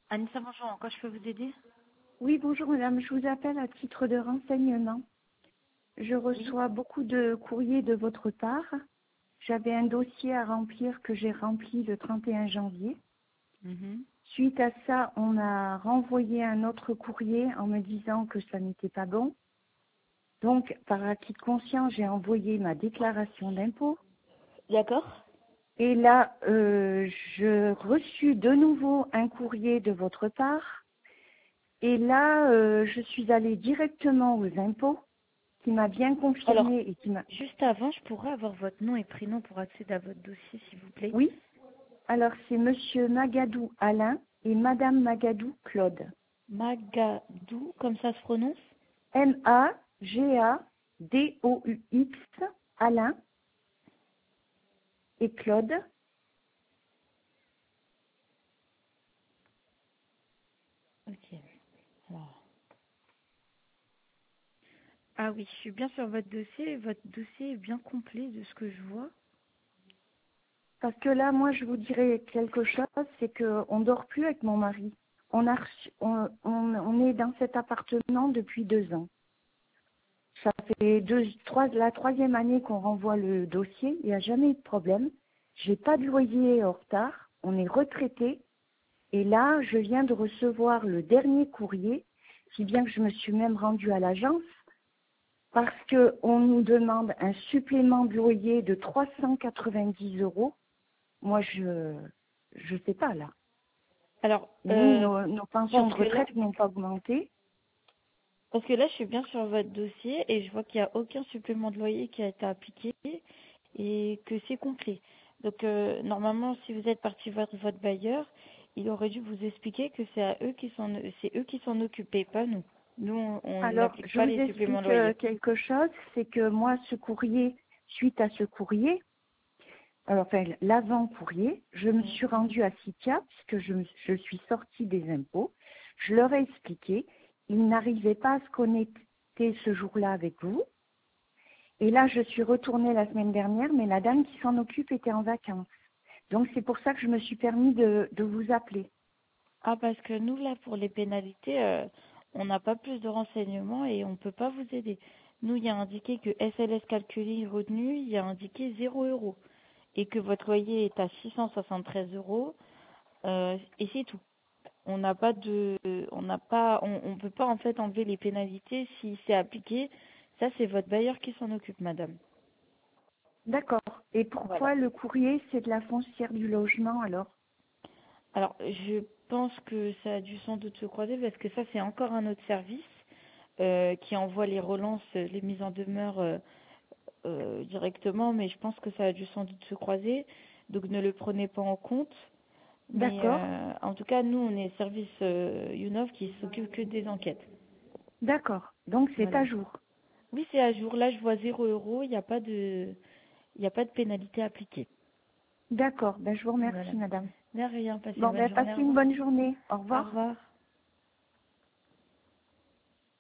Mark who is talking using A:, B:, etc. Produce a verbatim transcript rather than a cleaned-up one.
A: Anissa, bonjour, en quoi je peux vous aider?
B: Oui, bonjour madame, je vous appelle à titre de renseignement. Je
A: Oui.
B: reçois beaucoup de courriers de votre part. J'avais un dossier à remplir que j'ai rempli le trente et un janvier.
A: Mhm.
B: Suite à ça, on a renvoyé un autre courrier en me disant que ça n'était pas bon. Donc, par acquis de conscience, j'ai envoyé ma déclaration d'impôt.
A: D'accord.
B: Et là, euh, je reçus de nouveau un courrier de votre part. Et là, euh, je suis allée directement aux impôts, qui m'a bien
A: Alors,
B: confirmé et qui m'a...
A: juste avant, je pourrais avoir votre nom et prénom pour accéder à votre dossier, s'il vous plaît.
B: Oui, alors c'est Monsieur Magadou Alain et Madame Magadou Claude.
A: Magadou, comme ça se prononce?
B: M A G A D O U X, Alain et Claude.
A: Ok. Alors. Ah oui, je suis bien sur votre dossier et votre dossier est bien complet de ce que je vois.
B: Parce que là, moi, je vous dirais quelque chose, c'est qu'on ne dort plus avec mon mari. On, a reçu- on, on, on est dans cet appartement depuis deux ans. Ça fait deux, trois, la troisième année qu'on renvoie le dossier, il n'y a jamais eu de problème. J'ai pas de loyer en retard, on est retraité. Et là, je viens de recevoir le dernier courrier, si bien que je me suis même rendue à l'agence, parce qu'on nous demande un supplément de loyer de trois cent quatre-vingt-dix euros. Moi, je je sais pas là.
A: Alors,
B: Nous,
A: euh,
B: nos, nos pensions
A: parce
B: de
A: que là,
B: retraite n'ont pas augmenté.
A: parce que là, je suis bien sur votre dossier et je vois qu'il n'y a aucun supplément de loyer qui a été appliqué et que c'est complet. Donc, euh, normalement, si vous êtes parti voir votre bailleur, il aurait dû vous expliquer que c'est à eux qui s'en, c'est eux qui s'en occupaient, pas nous. Nous, on on
B: Alors,
A: n'applique
B: je
A: pas
B: vous
A: les suppléments de
B: explique euh,
A: loyer.
B: quelque chose, c'est que moi, ce courrier, suite à ce courrier, euh, enfin l'avant-courrier, je me suis rendue à SICA, puisque je, me- je suis sortie des impôts. Je leur ai expliqué, ils n'arrivaient pas à se connecter ce jour-là avec vous. Et là, je suis retournée la semaine dernière, mais la dame qui s'en occupe était en vacances. Donc, c'est pour ça que je me suis permis de, de vous appeler.
A: Ah, parce que nous, là, pour les pénalités, euh, on n'a pas plus de renseignements et on ne peut pas vous aider. Nous, il y a indiqué que S L S calculé retenu, il y a indiqué zéro euros. Et que votre loyer est à six cent soixante-treize euros, euh, et c'est tout. On n'a pas de, on n'a pas, on, on peut pas en fait enlever les pénalités si c'est appliqué. Ça, c'est votre bailleur qui s'en occupe, madame.
B: D'accord. Et
A: Voilà.
B: pourquoi le courrier, c'est de la foncière du logement, alors?
A: Alors, je pense que ça a dû sans doute se croiser parce que ça, c'est encore un autre service euh, qui envoie les relances, les mises en demeure euh, euh, directement, mais je pense que ça a dû sans doute se croiser. Donc, ne le prenez pas en compte. Mais
B: D'accord.
A: euh, en tout cas, nous, on est service euh, Younov qui s'occupe que des enquêtes.
B: D'accord. Donc, c'est
A: Voilà.
B: à jour.
A: Oui, c'est à jour. Là, je vois zéro euro. Il n'y a pas de, il n'y a pas de pénalité appliquée.
B: D'accord. Ben, je vous remercie,
A: Voilà.
B: madame.
A: De rien. Passez une
B: Bon,
A: bonne
B: ben,
A: journée.
B: passez
A: Au
B: une
A: revoir.
B: bonne journée. Au
A: Au
B: revoir.
A: revoir.